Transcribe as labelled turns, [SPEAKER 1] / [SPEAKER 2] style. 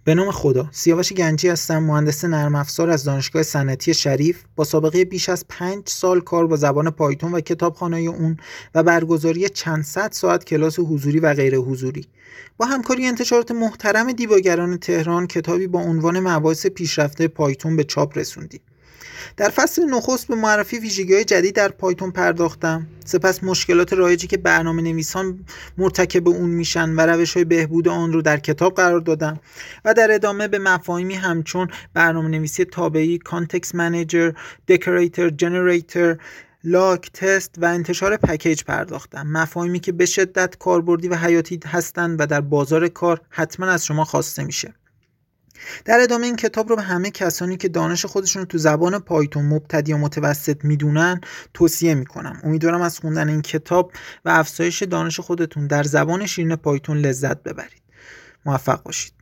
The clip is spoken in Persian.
[SPEAKER 1] به نام خدا. سیاوش گنجی هستم، مهندس نرم افزار از دانشگاه صنعتی شریف با سابقه بیش از 5 سال کار با زبان پایتون و کتابخانه اون و برگزاری چند صد ساعت کلاس حضوری و غیر حضوری. با همکاری انتشارات محترم دیباگران تهران کتابی با عنوان مباحث پیشرفته پایتون به چاپ رسوندیم. در فصل نخست به معرفی ویژگی‌های جدید در پایتون پرداختم، سپس مشکلات رایجی که برنامه‌نویسان مرتکب اون میشن و روش‌های بهبود آن رو در کتاب قرار دادم و در ادامه به مفاهیمی همچون برنامه‌نویسی تابعی، کانتکست منیجر، دکوریتور، جنریتور، لاگ، تست و انتشار پکیج پرداختم. مفاهیمی که به شدت کاربردی و حیاتی هستند و در بازار کار حتما از شما خواسته میشه. در ادامه این کتاب رو به همه کسانی که دانش خودشون رو تو زبان پایتون مبتدی و متوسط میدونن توصیه میکنم. امیدوارم از خوندن این کتاب و افزایش دانش خودتون در زبان شیرین پایتون لذت ببرید. موفق باشید.